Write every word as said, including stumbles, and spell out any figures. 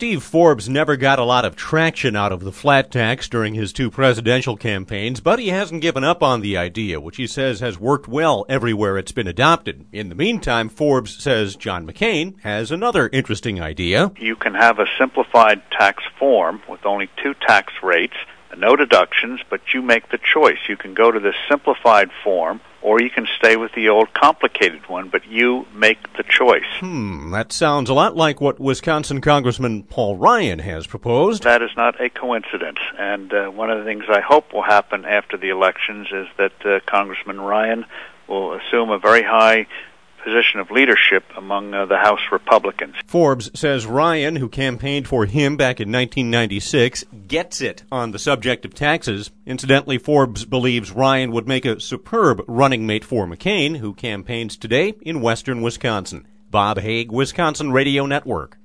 Steve Forbes never got a lot of traction out of the flat tax during his two presidential campaigns, but he hasn't given up on the idea, which he says has worked well everywhere it's been adopted. In the meantime, Forbes says John McCain has another interesting idea. You can have a simplified tax form with only two tax rates, no deductions, but you make the choice. You can go to this simplified form, or you can stay with the old complicated one, but you make the choice. Hmm, that sounds a lot like what Wisconsin Congressman Paul Ryan has proposed. That is not a coincidence, and uh, one of the things I hope will happen after the elections is that uh, Congressman Ryan will assume a very high position of leadership among uh, the House Republicans. Forbes says Ryan, who campaigned for him back in nineteen ninety-six, gets it on the subject of taxes. Incidentally, Forbes believes Ryan would make a superb running mate for McCain, who campaigns today in western Wisconsin. Bob Haig, Wisconsin Radio Network.